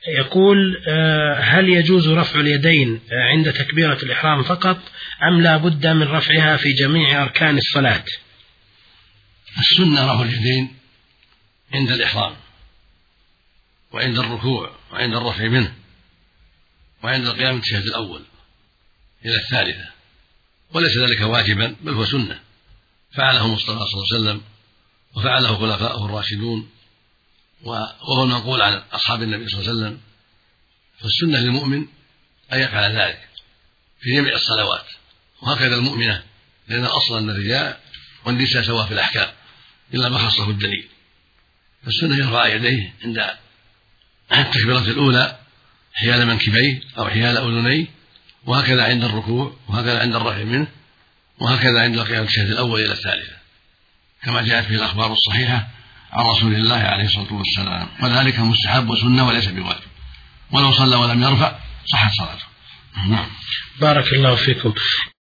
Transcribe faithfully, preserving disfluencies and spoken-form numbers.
يقول هل يجوز رفع اليدين عند تكبيرة الإحرام فقط أم لا بد من رفعها في جميع أركان الصلاة؟ السنة رفع اليدين عند الإحرام وعند الركوع وعند الرفع منه وعند القيام بالتشهد الأول إلى الثالثة، وليس ذلك واجبا بل هو سنة فعله المصطفى صلى الله عليه وسلم وفعله خلفاؤه الراشدون وهو المنقول عن أصحاب النبي صلى الله عليه وسلم. فالسنة للمؤمن أن يفعل ذلك في جميع الصلوات، وهكذا المؤمنة، لأن الأصل أن الرجال والنساء سواء في الأحكام إلا ما خصه الدليل. فالسنة يرفع يديه عند التكبيرة الأولى حيال منكبيه أو حيال أذنيه، وهكذا عند الركوع، وهكذا عند الرفع منه، وهكذا عند القيام بالتشهد الأول إلى الثالثة، كما جاءت في الأخبار الصحيحة عن رسول الله عليه الصلاة والسلام. وذلك مستحب وسنة وليس بواجب، ولو صلى ولم يرفع صحت صلاته. بارك الله فيكم.